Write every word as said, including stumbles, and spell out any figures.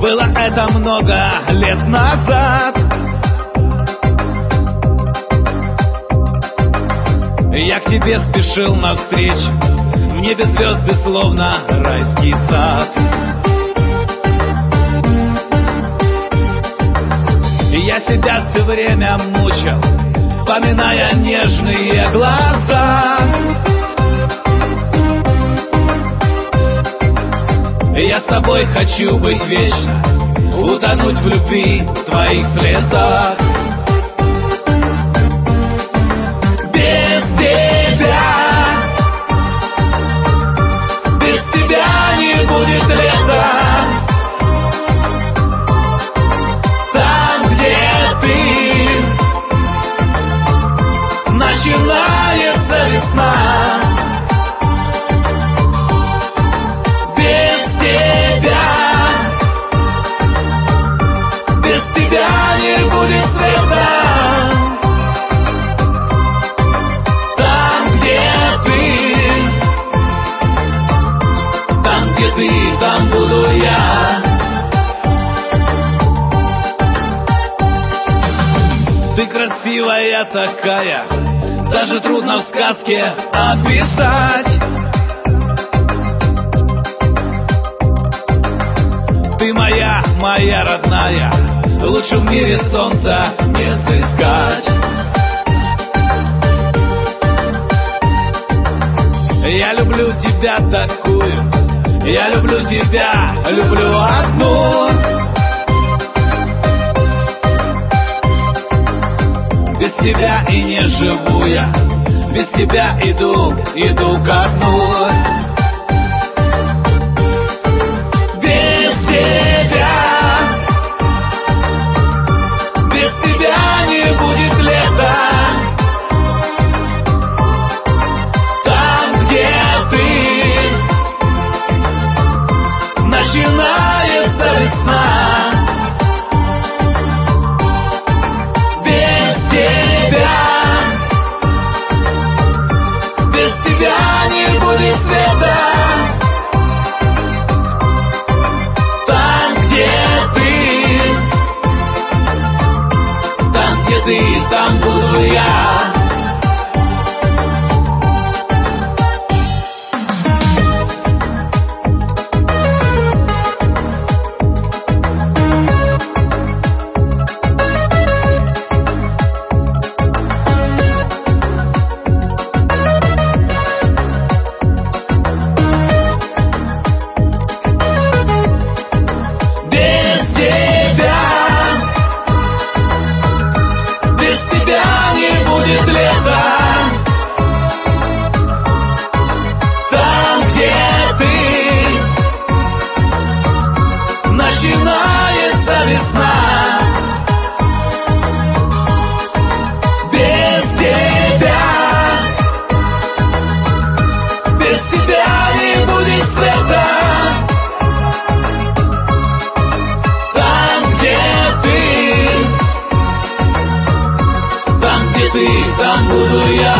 Было это много лет назад. Я к тебе спешил навстречу, в небе звезды словно райский сад. Я себя все время мучил, вспоминая нежные глаза. Я с тобой хочу быть вечно, утонуть в любви, в твоих слезах. Без тебя, без тебя не будет лета. Там, где ты, начинается весна. Ты, там буду я. Ты красивая такая, даже трудно в сказке описать. Ты моя, моя родная, лучше в мире солнца не сыскать. Я люблю тебя такую, я люблю тебя, люблю одну. Без тебя и не живу я, без тебя иду, иду ко дну. Без тебя, без тебя не будет лета. Начинается весна. Без тебя, без тебя не будет света. Там, где ты, там, где ты, там буду я. Начинается весна. Без тебя, без тебя не будет света. Там, где ты, там, где ты, там буду я.